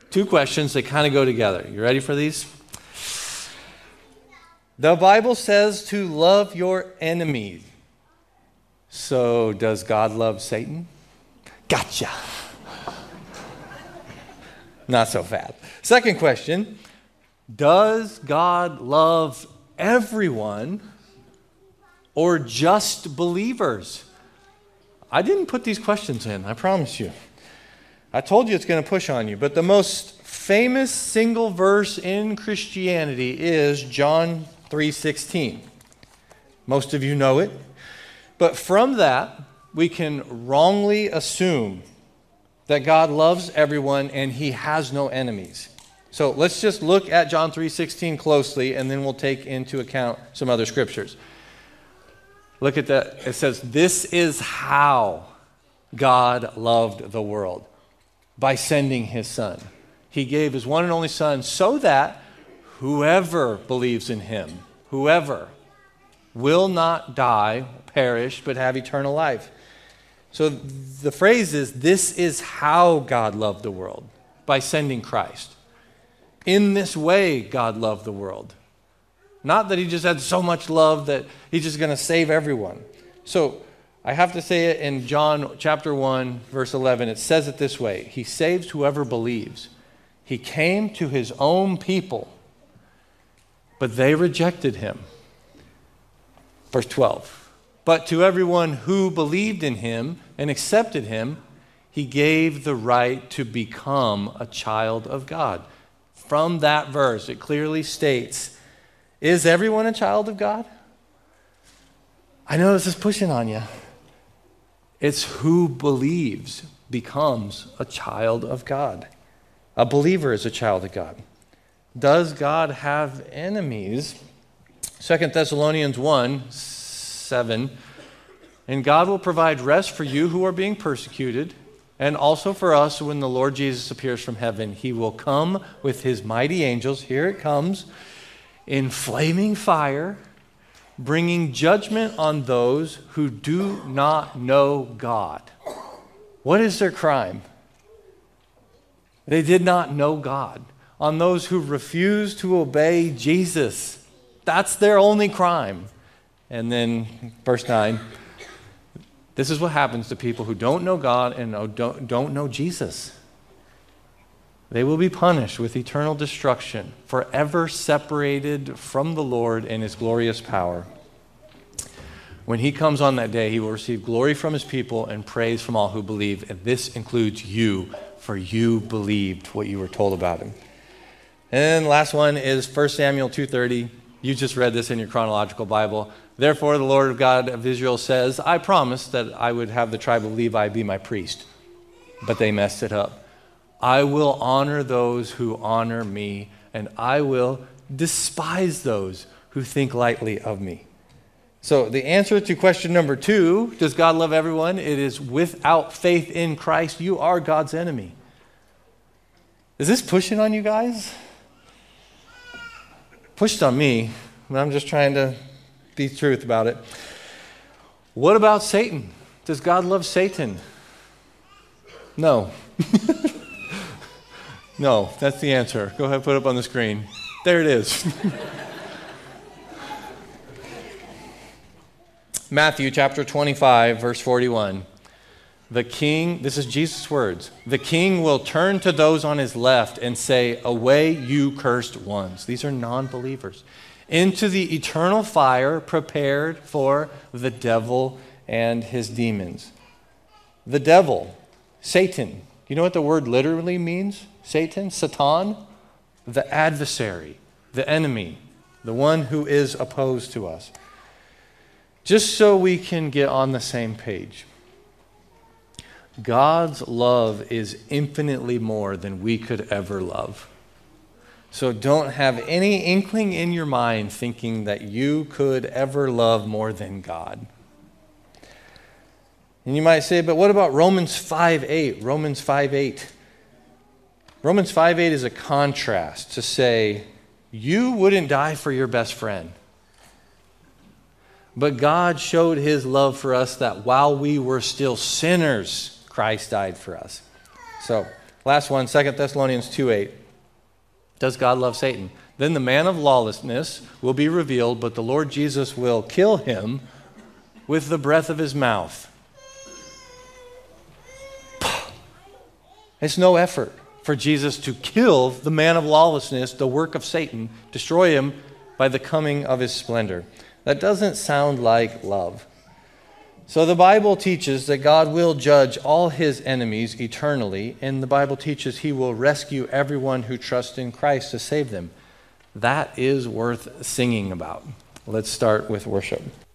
Two questions that kind of go together. You ready for these? The Bible says to love your enemies. So does God love Satan? Gotcha. Not so fast. Second question, does God love everyone or just believers? I didn't put these questions in, I promise you. I told you it's going to push on you, but the most famous single verse in Christianity is John 3:16. Most of you know it. But from that, we can wrongly assume that God loves everyone and he has no enemies. So let's just look at John 3:16 closely, and then we'll take into account some other scriptures. Look at that. It says, this is how God loved the world, by sending his Son. He gave his one and only Son so that whoever believes in him, whoever, will not die, perish, but have eternal life. So the phrase is, this is how God loved the world, by sending Christ. In this way, God loved the world. Not that he just had so much love that he's just going to save everyone. So I have to say it in John chapter 1, verse 11. It says it this way. He saves whoever believes. He came to his own people, but they rejected him. Verse 12. But to everyone who believed in him and accepted him, he gave the right to become a child of God. From that verse, it clearly states, is everyone a child of God? I know this is pushing on you. It's who believes becomes a child of God. A believer is a child of God. Does God have enemies? 2 Thessalonians 1:7, and God will provide rest for you who are being persecuted, and also for us when the Lord Jesus appears from heaven. He will come with his mighty angels, here it comes, in flaming fire, bringing judgment on those who do not know God. What is their crime? They did not know God. On those who refuse to obey Jesus. That's their only crime. And then verse 9, this is what happens to people who don't know God and don't know Jesus. They will be punished with eternal destruction, forever separated from the Lord and his glorious power. When he comes on that day, he will receive glory from his people and praise from all who believe. And this includes you, for you believed what you were told about him. And last one is 1 Samuel 2:30. You just read this in your chronological Bible. Therefore, the Lord God of Israel says, I promised that I would have the tribe of Levi be my priest. But they messed it up. I will honor those who honor me, and I will despise those who think lightly of me. So the answer to question number 2, does God love everyone? It is without faith in Christ, you are God's enemy. Is this pushing on you guys? Pushed on me, but I'm just trying to be truth about it. What about Satan? Does God love Satan? No. No, that's the answer. Go ahead, put it up on the screen. There it is. Matthew chapter 25, verse 41. The king, this is Jesus' words, the king will turn to those on his left and say, away, you cursed ones. These are non-believers. Into the eternal fire prepared for the devil and his demons. The devil, Satan. You know what the word literally means? Satan, Satan, the adversary, the enemy, the one who is opposed to us. Just so we can get on the same page. God's love is infinitely more than we could ever love. So don't have any inkling in your mind thinking that you could ever love more than God. And you might say, but what about Romans 5:8? Romans 5:8. Romans 5:8 is a contrast to say, you wouldn't die for your best friend. But God showed his love for us that while we were still sinners, Christ died for us. So Last one, 2 Thessalonians 2:8. Does God love Satan? Then the man of lawlessness will be revealed, but the Lord Jesus will kill him with the breath of his mouth. It's no effort for Jesus to kill the man of lawlessness, the work of Satan, destroy him by the coming of his splendor. That doesn't sound like love. So the Bible teaches that God will judge all his enemies eternally, and the Bible teaches he will rescue everyone who trusts in Christ to save them. That is worth singing about. Let's start with worship.